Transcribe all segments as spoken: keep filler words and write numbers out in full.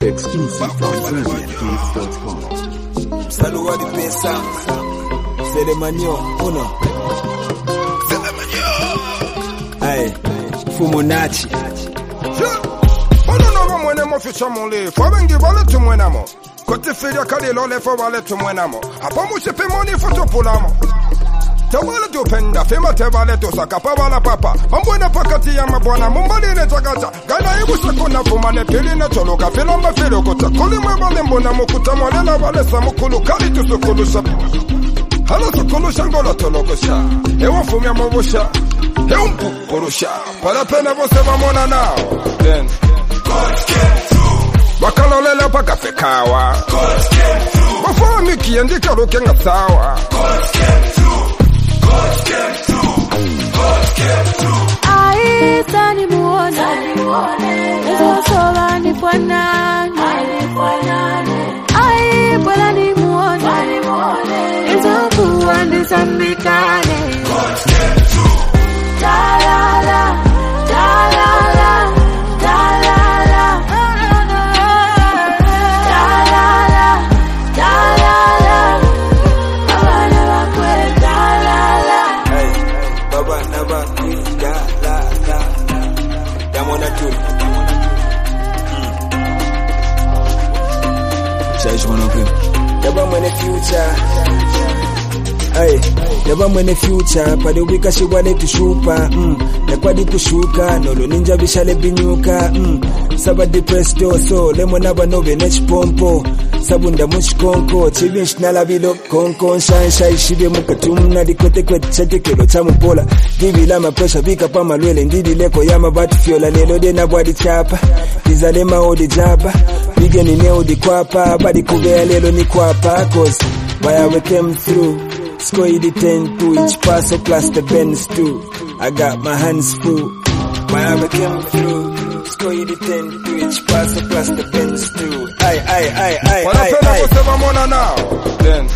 Exclusive from Zambian Beats dot com. Saludo di pensa, se le manio, uno. Se le manio. Aye, Fumonachi. Ono no mwene mo ficha mole, fo bengi vale tu mwena mo. Kote feria kale lole fo vale tu mwena mo. Apa mo se pe moni foto pulamo. Te wale tu penda, fema te vale tu saka pa wala papa. Ambwena pakati ya mabwana, mumbali ne tagata. Gana ibu sakuna fumane pili ne choloka. Filamba filo kota, kuli mwe vale mbona mukuta mwalela vale sa mukulu. Kali tu sukulu shabi. Hala sukulu shangolo toloko sha. Ewa fumia mwosha. Ewa mpukuru sha. Pala pena vose vamona nao. Then Wakalolela paka fekawa Wafua miki endika ruke nga sawa Ai tani muone Ezo soba ni fwanane Ai pwela ni muone Ezo kuwa ni zambikane La la la La la la La la la Yaba mwene future Ay, yaba mwene future Pade wika shiwale tushupa mm. Nakwadi kushuka Nolo ninja bishale binyuka mm. Sabadi presto so Lemo naba nove nech pompo Sabunda mushkonko Chibinsh nalabilo konko Shine shine shibe mukatumna Dikote kwete chate kelo tamu pola Divi lama pressure vika pa malwele Ndidi leko yama batu fiola Lelo de nabwadi chapa Dizale maodi jaba Bige ni neo di kwapa Badi kuvea lelo ni kwapa Cause why we came through Score the ten to each pass or class the Benz too I got my hands full why we came through Score the ten to each pass or class the Benz too Aye aye aye aye aye aye Wala vamona nao Then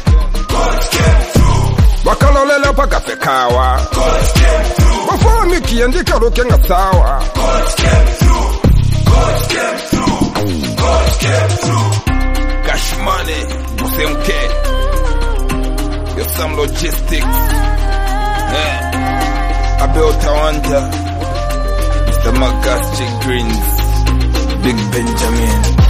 Wakalolela paka fekawa Wafua miki endika ruke nga sawa Cash money, Busemke. Get some logistics. Yeah. I built a wonder. Mister Magastic Greens. Big Benjamin.